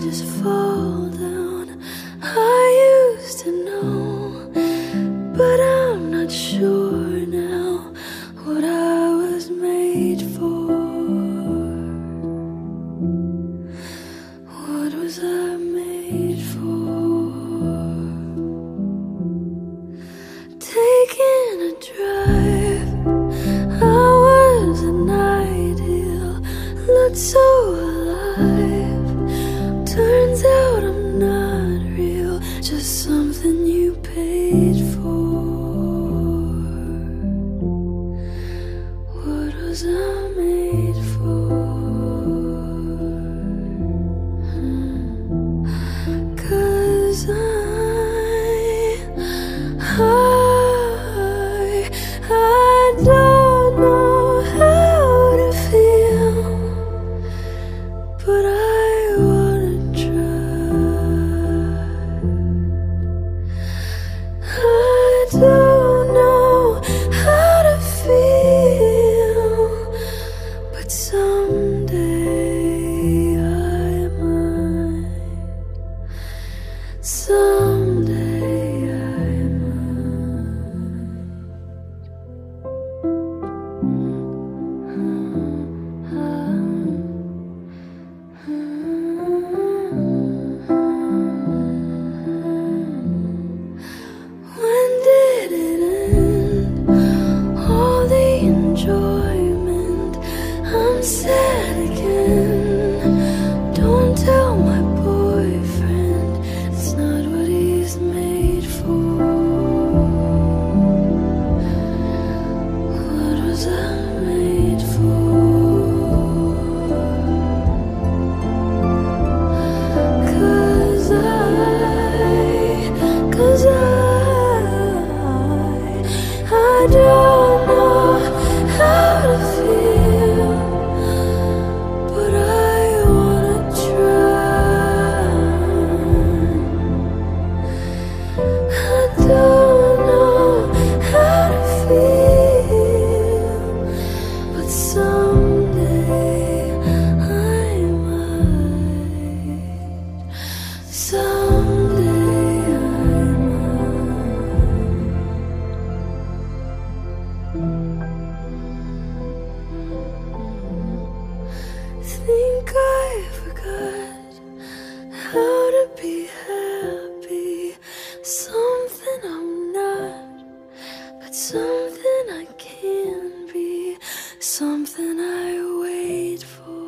just fall down. I used to know, but I'm not sure now what I was made for. What was I made for? Taking a drive, I was an ideal, looked so alive. Turns out I'm not real, just something you paid for. What was I made for? 'Cause I don't know how to feel, but I wanna try. I don't know how to feel, but someday I might. Someday I When did it end? All the enjoyment. I'm sad again. Don't tell my boyfriend, it's not what he's made for. What was I made for? 'Cause I don't know how to feel, but I wanna try. I don't know how to feel, but someday I might. Someday I might. Think I forgot how to be happy. Something I'm not, but something I can be. Something I wait for.